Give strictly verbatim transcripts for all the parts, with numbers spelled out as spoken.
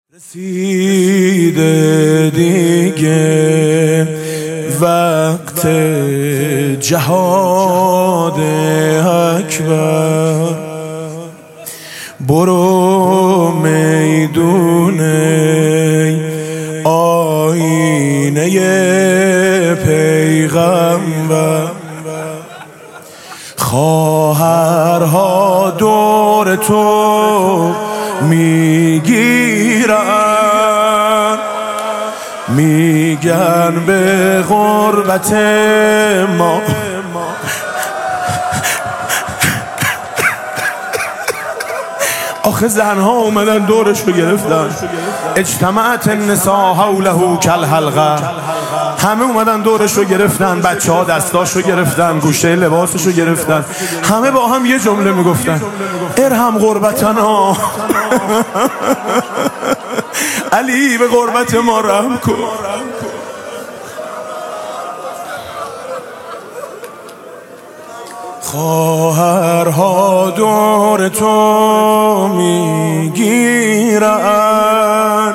رسیده دیگه وقت جهاد اکبر، برو میدون آینه پیغمبر. خواهرها دور تو میگیرن، میگن به غربت ما آخه زنها اومدن دورش رو گرفتن. اجتماعت النساء حوله کالحلقه، همه اومدن دورش رو گرفتن، بچه ها دستاش رو گرفتن، گوشه لباسش رو گرفتن، همه با هم یه جمله میگفتن: ارحم غربتنا علی به غربت ما رحم کن. خواهرها دور تو میگیرن،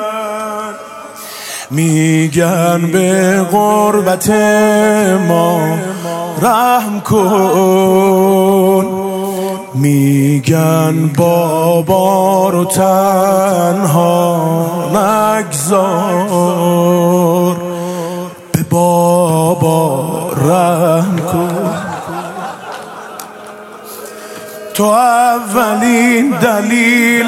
میگن به غربت ما رحم کن، میگن بابا رو تنها نگذار، به بابا رحم کن. تو اولین دلیل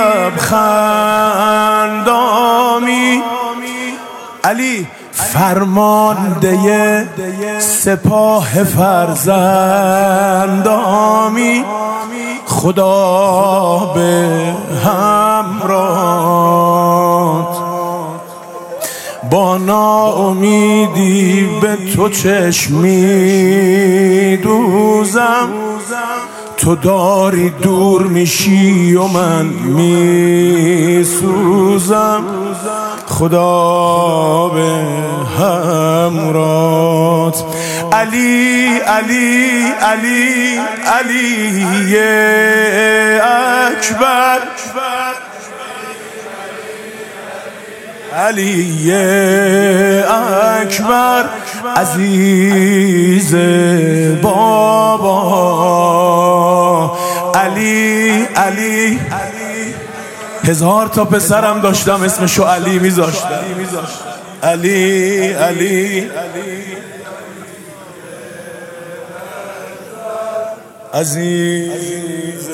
لبخندامی علی، فرمانده سپاه فرزندامی، خدا به همراهت، با ناامیدی به تو چشم میدوزم، تو داری دور میشی و من میسوزم، خدا به همراهت. علی علی علی علی اکبر، علی اکبر عزیز بابا، علی علی. هزار تا پسرم داشتم اسمشو علی میذاشتم، علی علی عزیز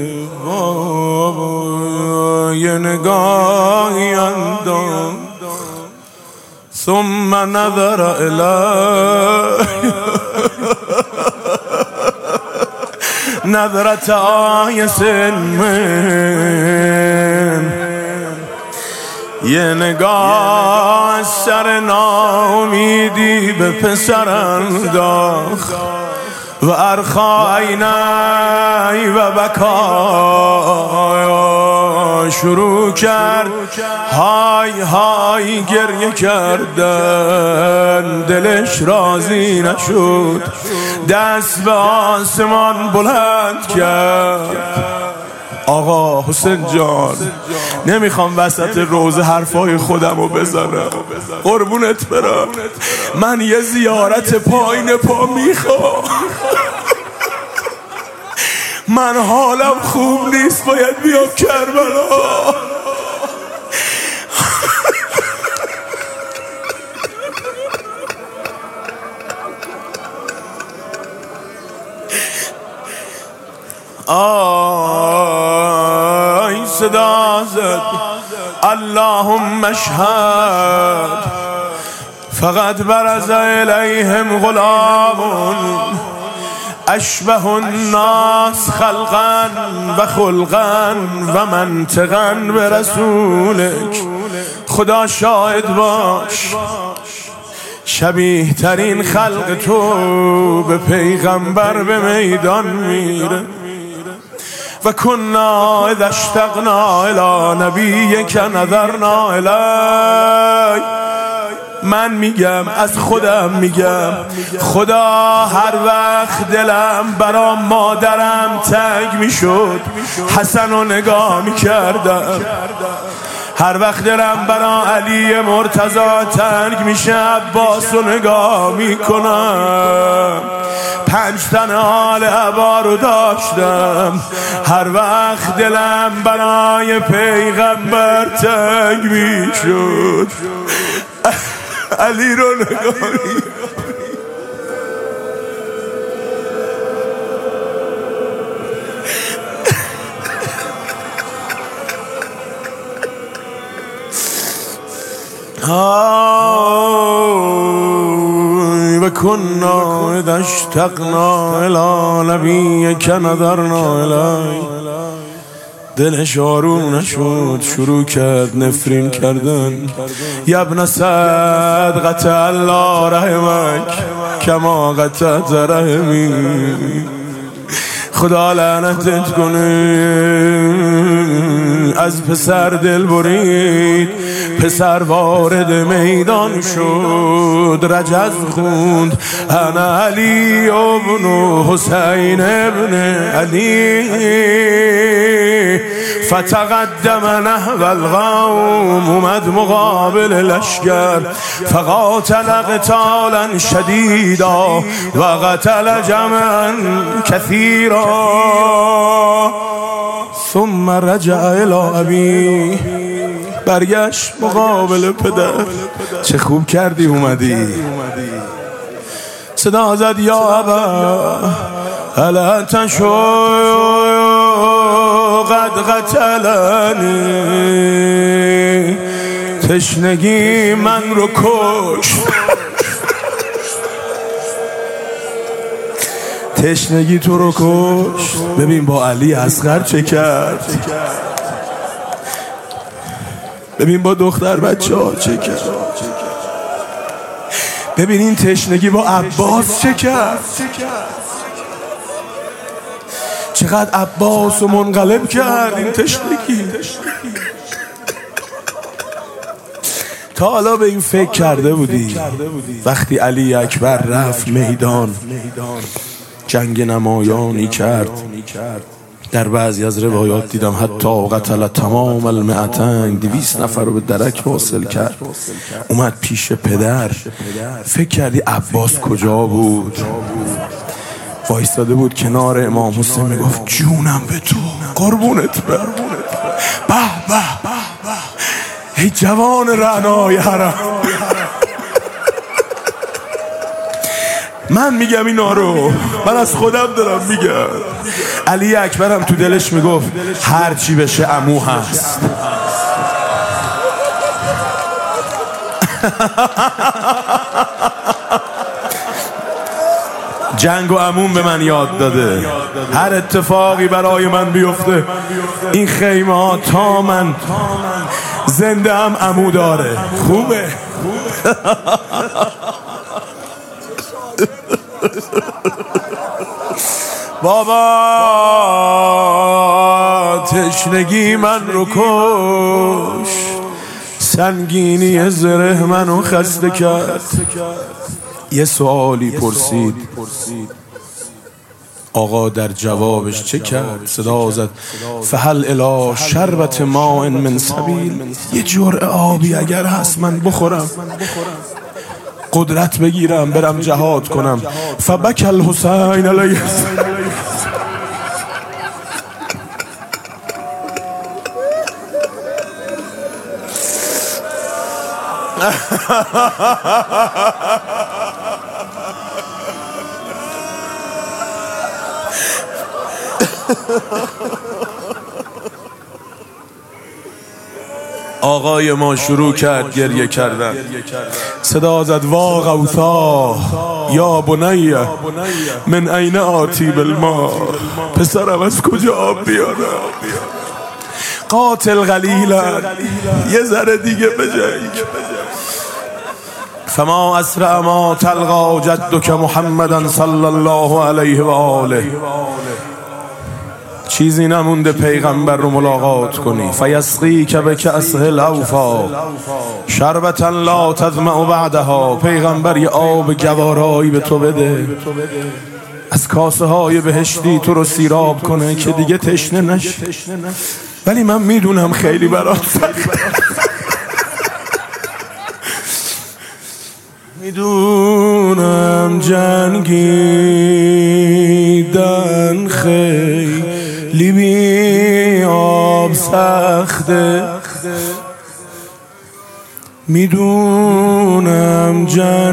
بابا. یه نگاهی انداز ثم نظر الی نظرت آیس من، یه نگاه از سر ناامیدی به پسر انداخت و ارخا عینی و بکا، شروع کرد های های گریه کردن، دلش راضی نشد، دست به آسمان بلند کرد. آقا حسین جان، نمیخوام وسط روزه حرفای خودم رو بزنم، قربونت برم، من یه زیارت پایین پا میخوام، من حالم خوب نیست، باید بیام کربلا. آی صدا زد اللهم اشهد، فقط برز الیهم غلام اشبه الناس خلقا و خلقا و منطقا به رسولک. خدا شاهد باش، شبیه ترین خلق تو به پیغمبر به میدان میره. و کنا اذا اشتقنا الی نبیک نظرنا الی. من میگم، از خودم میگم، خدا هر وقت دلم برا مادرم تنگ میشد، حسن رو نگاه میکردم، هر وقت دلم برا علی مرتضی تنگ میشه عباس رو نگاه میکنم. پنج تن آل عبا رو داشتم. هر وقت دلم برای پیغمبر تنگ میشد علی رو نگاه میکنم. و کنا اذا اشتقنا الى نبیک نظرنا الی. دلش آروم نشد، شروع کرد نفرین کردن. یا ابن سعد قطع الله رحمک کما قطعت رحمی. خدا لعنتت کنه، از پسر دل برید، پسر وارد میدان شد، رجز خوند انا علی ابن حسین ابن علی. فتقدم نحو القوم، اومد مقابل لشکر، فقاتل قتالا شدیدا و قتل جمعا کثیرا. ثم رجع الى ابی، برگشت مقابل پدر. چه خوب کردی اومدی. صدا زد یا ابا الا تشو قد قتلنی. تشنگی من رو کش، تشنگی تو رو کش. ببین با علی اصغر چه کرد، ببین با دختر بچه ها چه کرد، ببین این تشنگی با عباس چه کرد. چقدر عباس رو منقلب کرد این تشنگی. تا حالا به این فکر کرده بودی وقتی علی اکبر رفت میدان، جنگ نمایانی کرد؟ در بعضی از روایات دیدم حتی قتل تمام المئتین، دویست نفر رو به درک واصل کرد. اومد پیش پدر. فکر کردی عباس کجا بود؟ وایستاده بود کنار امام حسین، میگفت جونم به تو، قربونت بر. به به ای جوان رعنای حرم. من میگم اینا رو، من از خودم دارم میگم. علی اکبرم تو دلش میگفت هر چی بشه عمو هست. جنگ و عموم به من یاد داده هر اتفاقی برای من بیفته این خیمه ها تا من زنده هم عمو داره. خوبه. بابا تشنگی من رو کش، سنگینی زره منو خسته کرد. یه سوالی پرسید، آقا در جوابش چه کرد؟ صدا زد فهل الی شربت ماء من سبیل. یه جرعه آبی اگر هست من بخورم، قدرت بگیرم برم جهاد کنم. فبک الحسین علیه السلام. آقای ما شروع کرد گریه کردن. صدا زد وا غوثا یا بنیه من عین آتی بالماء. پسرم از کجا آب بیارم؟ قاتل قلیلا، یه ذره دیگه بجنگ. فما اسرع ما تلقا جدک محمدا صلی الله علیه و آله. چیزی نمونده پیغمبر رو ملاقات کنی. فیسقی که به کأسه الاوفا شربتا لا تظمأ بعدها. پیغمبر یه آب گوارایی به تو بده، از کاسه های بهشتی تو رو سیراب کنه که دیگه تشنه نشی. ولی من میدونم خیلی برات سخته. میدونم جنگیدن خیلی بی آب سخته، میدونم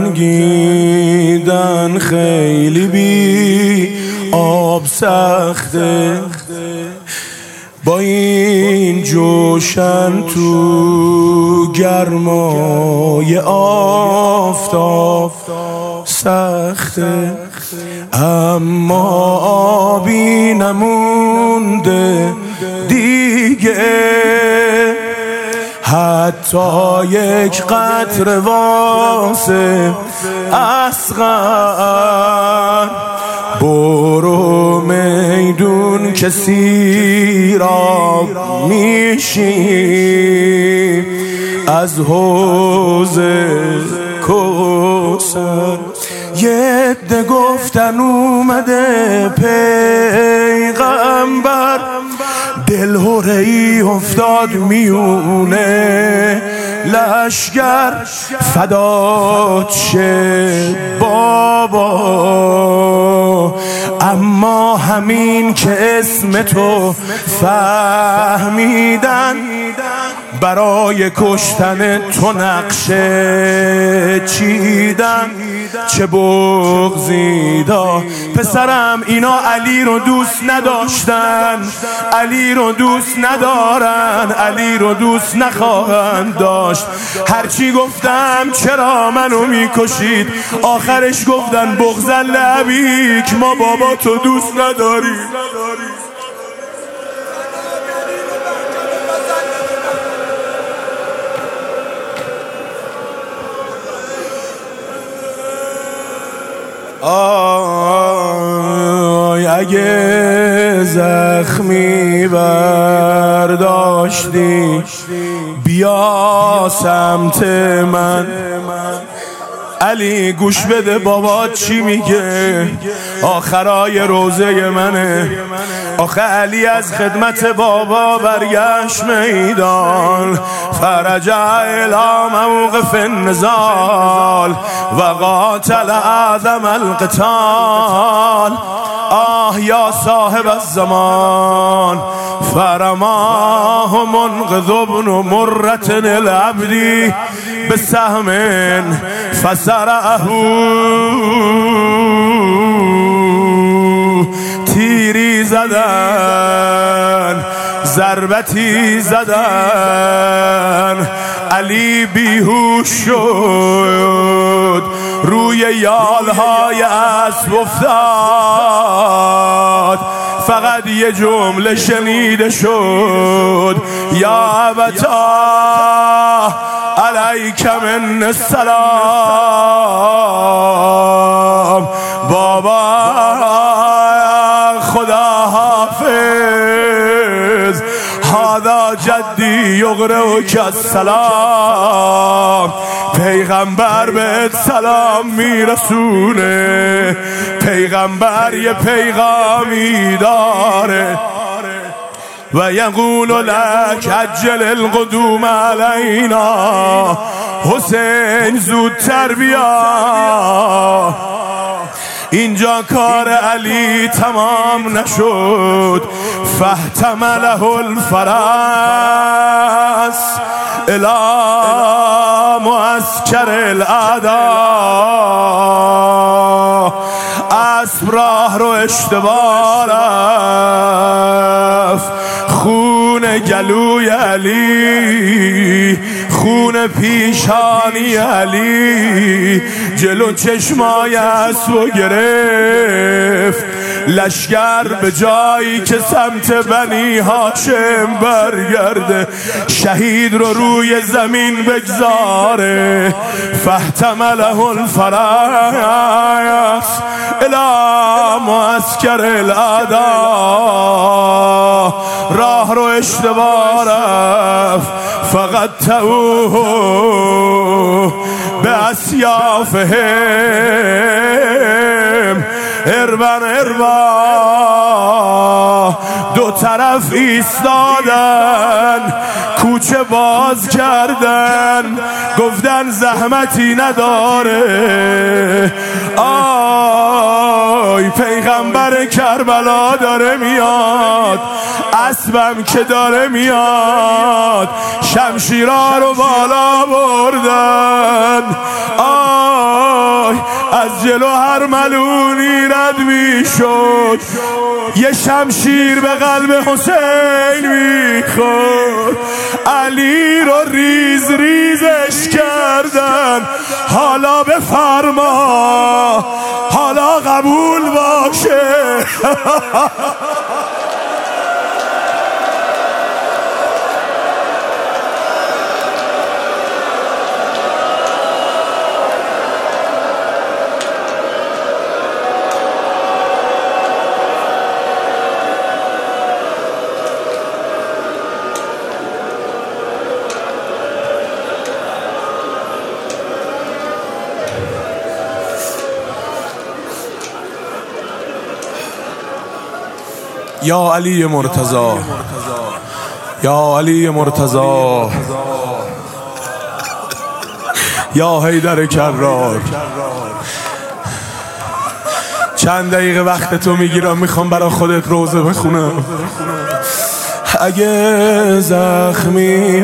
جنگیدن خیلی بی آب سخته، با این جوشن تو گرمای آفتاب سخته، اما آبی نمونده دیگه، حتی یک قطره واسه اصغر. برو میدون که سیراب میشی از حوض کوثر. یه عده گفتن اومده پیغمبر، دلهره‌ای افتاد میونه لشگر، فدات شه بابا. اما همین که اسم تو فهمیدن، برای کشتن تو نقشه چیدن. چه بغضی دا پسرم، اینا علی رو دوست نداشتن، علی رو دوست ندارن، علی رو دوست نخواهند داشت. هرچی گفتم چرا منو میکشید، آخرش گفتن بغضا لعبیک، ما بابا تو دوست نداری. آی اگه زخمی برداشتی بیا سمت من. علی گوش بده بابا چی میگه، آخرای روزه منه. آخه علی از خدمت بابا برگشت میدان، فرجع الی موقف النزال و قاتل اعظم القتال. آه یا صاحب الزمان، فرماه منقذ ابن مرة العبدی بسهم فسرعه. تیری زدن، ضربتی زدن، علی بیهوش شد، روی یالهای اسب افتاد. فقط یه جمله شنیده شد، یا ابتا علیک من السلام. بابا خدا حافظ، هذا جدی یقرئک السلام. پیغمبر بهت سلام میرسونه، پیغمبر یه پیغامی داره. و یقول لک عجل القدوم علینا، حسین زودتر بیا. اینجا کار علی تمام نشد، فاحتمله الفرس الی معسکر الاعداء. اسب راه رو اشتباه رفت، خون گلوی علی، خون پیشانی علی جلو چشمای اسبو گرفت. لشگر به جایی که سمت بنی هاشم برگرده، شهید رو روی زمین بگذاره. فاحتمله الفرس الی معسکر الاعداء. راه رو اشتباه رفت، فقط تاوه به اسیافهم اربن اربا. دو دو طرف ایستادن، کوچه باز کردن، گفتن زحمتی نداره. آی پیغمبر کربلا داره میاد، اسبم که داره میاد، شمشیرها رو بالا بردن. آی از جلو هر ملونی رد میشد، یه شمشیر به قلب حسین میخورد. علی رو ریز ریزش کردن. حالا بفرما، حالا قبول باشه. یا علی مرتضی، یا علی مرتضی، یا حیدر کرار. چند دقیقه وقت تو میگیرم، میخوام برای خودت روزه بخونم. اگه زخمی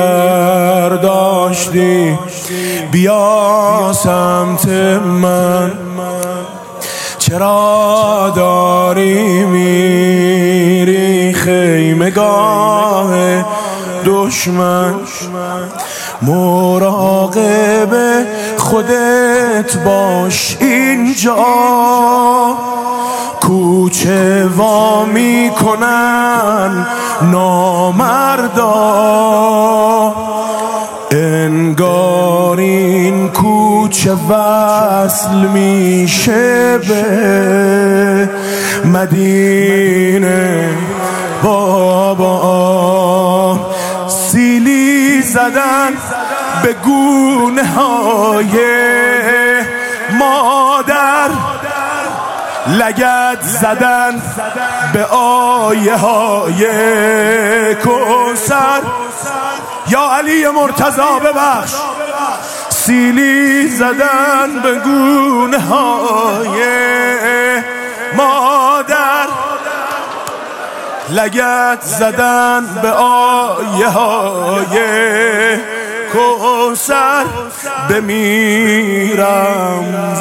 برداشتی بیا سمت من، چرا داری میری خیمگاه دشمن؟ مراقب خودت باش، اینجا کوچه وا میکنن نامردا. انگار این کوچه وصل میشه به مدینه. بابا سیلی زدن به گونه های مادر، لگد زدن به آیه های کوثر. یا علی مرتضی ببخش. سیلی زدن به گونه های مادر، لگد زدن به آیه های کوثر. بمیرم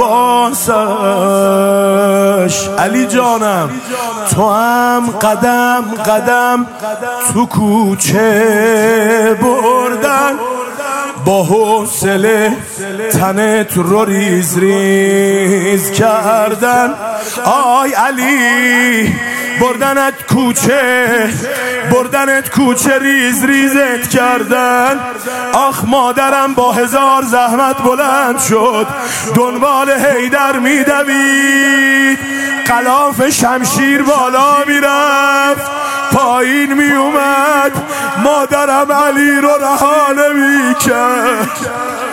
واسش. علی جانم تو هم قدم قدم تو کوچه بردن، با حوصله تنت رو ریز ریز کردن. آی علی بردنت کوچه، بردنت کوچه ریز ریزت کردن. آخ مادرم با هزار زحمت بلند شد، دنبال حیدر میدوید. غلاف شمشیر بالا میرفت، پایین میومد، مادرم علی رو رها نمیکرد.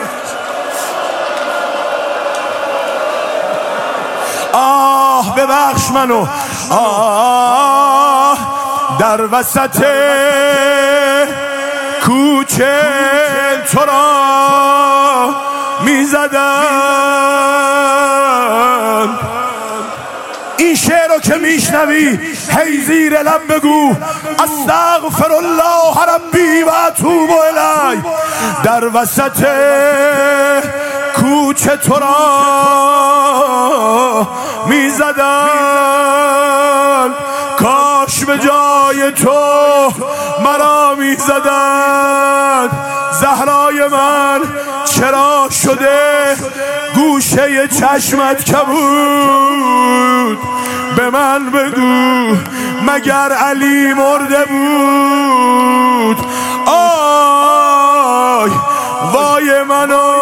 آه ببخش منو. آه در وسط کوچه تو را میزدن. این شعر رو که میشنوی هی زیر لب بگو استغفر الله ربی و اتوب الیه. در وسط کوچه تو را میزدن، کاش به جای تو مرا میزدن. زهرای من چرا شده گوشه چشمت کبود؟ به من بگو مگر علی مرده بود؟ آی وای منو،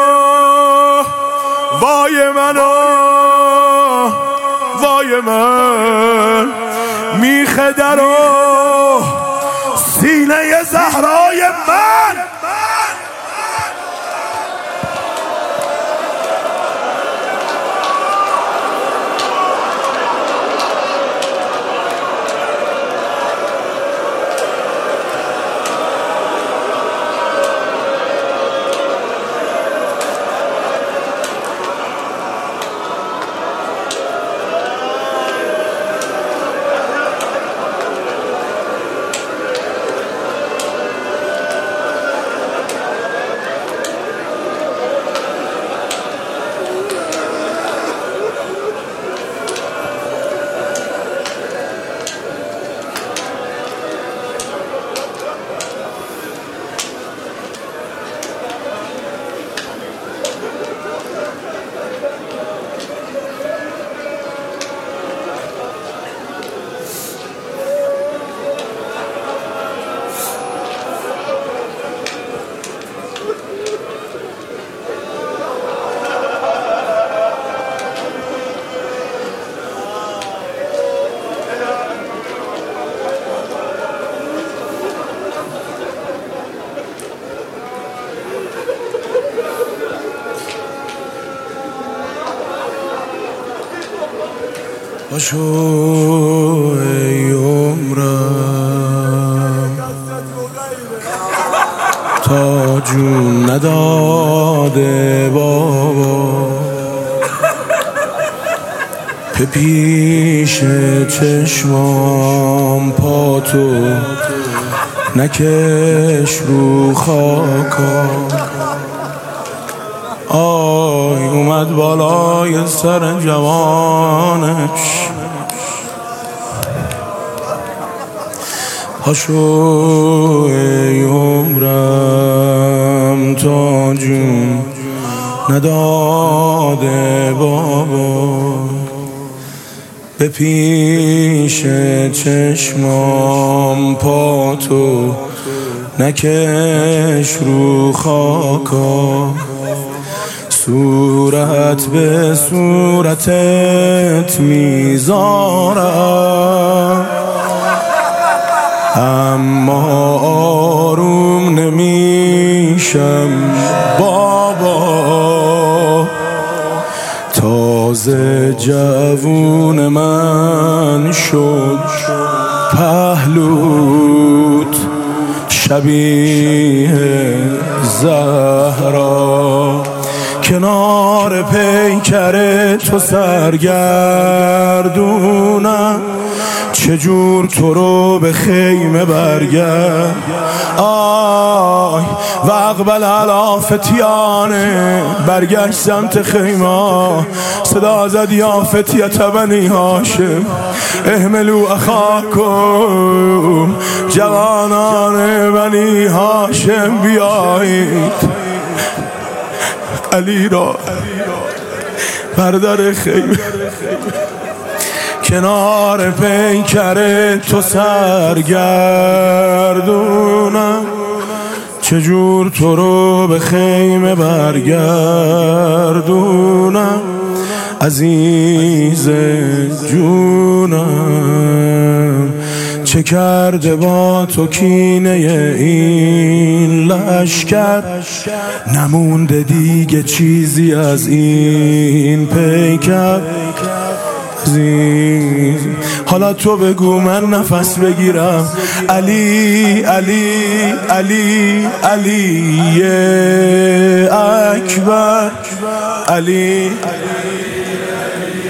وای منو، وای من. میخه درو سینه زهرای من. باشو ای عمرم تا جون نداده بابا، به پیش چشمام پاتو نکش رو خاکا. آی اومد بالای سر جوانش، پاشو ای عمرم تا جون نداده بابا، به پیش چشمام پاتو نکش رو خاکا. صورت به صورتت میذارم اما آروم نمیشم بابا، تازه جوون من شد پهلوت شبیه زهرا، کنار پیکر تو سرگردونم چجور تو رو به خیمه برگرد. آی و اقبل علی فتیانه، برگشت سمت خیمه، صدا زد یا فتیت بنی هاشم احملو اخاکم، جوانان بنی هاشم بیایید علی را بردر خیمه، کنار پیکر تو سرگردونم چجور تو رو به خیمه برگردونم. عزیز جونم چه کرده با تو کینه این لشکر، نمونده دیگه چیزی از این پیکر. عزیز حالا تو بگو من نفس بگیرم. علی علی علی علی اکبر، علی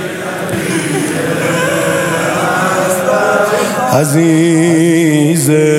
عزیز